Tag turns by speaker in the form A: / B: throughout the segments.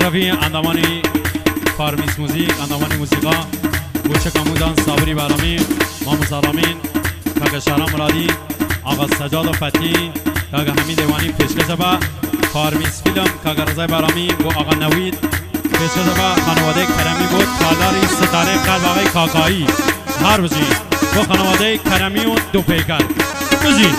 A: کافی اندامانی فارمیس موزیک اندامانی موسیقا گوشه کامودان صابری برامی مامو سلامین کاغ شهرام مرادی آقا سجاد و فتی کاغ حمید ایوانی پیشکش با فارمیس فیلم کاغ رضای برامی و آقا نوید پیشکش با خانواده کرمی بود کالاری ستاره قلب آقای کاکایی هر بجین و خانواده کرمی و دو پیکر بجین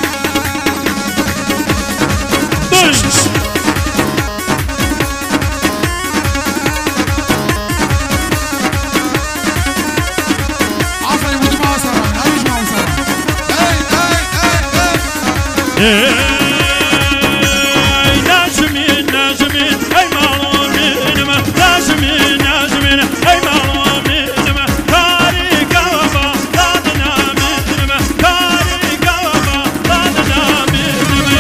B: نجمين نجمين اي معلومين نجمين نجمين اي معلومين تاريخ وفا ضادنا من تاريخ وفا ضادنا من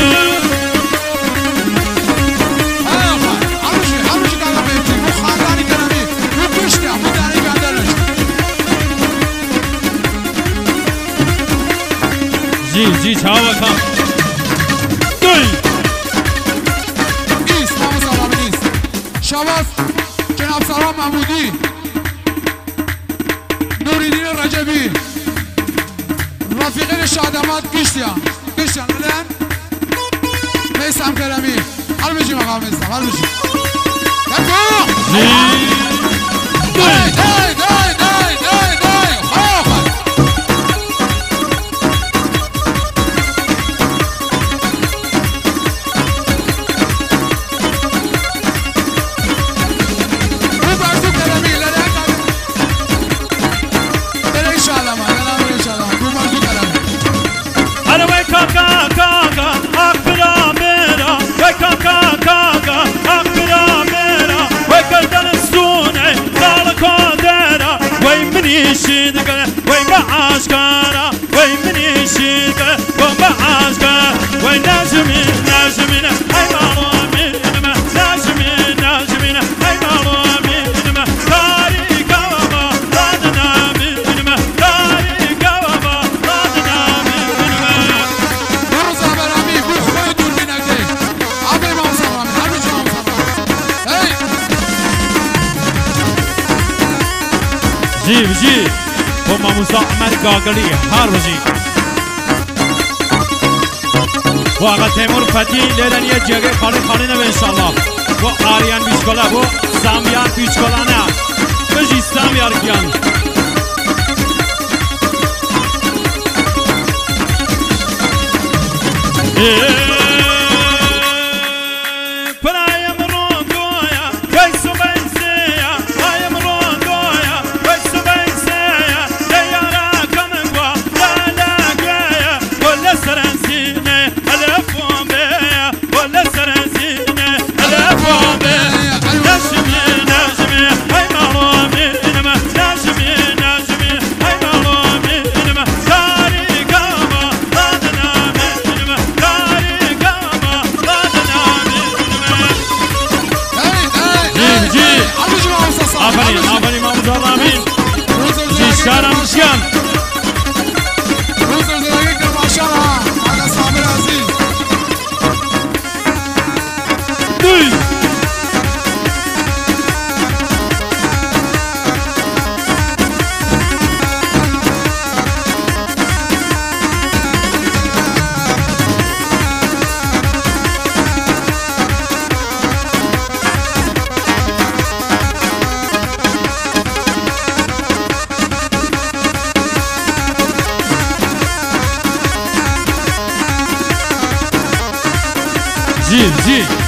C: هموشی دارم بیتی مخاندانی کرمی مکشتی همودانی گندرش
A: جی چاوه کام
C: شواز جناب سلام محمودی نوریدین رجبی رفیقین شادمات گشتیان ندن میسم کرمی حال بجیم آقا میسم حال بجیم
B: وين بعاشقنا وين مني شيقة وين بعاشقنا وين ناجمين ناجمين هاي معلومين ناجمين ناجمين هاي معلومين تاريخ وما ضادنا من تاريخ وما ضادنا من
C: روزا برامي بو خوي دور منك ابي ما صرام هل بجي ما صرام
A: جي و ماموزا احمد گاگلی هر بجی و آقا تیمور فتی لیدن یه جگه خانه نبه انشالله و آریان بیچکولا و سامیان بیچکولا نه بجی سامیار کیان جی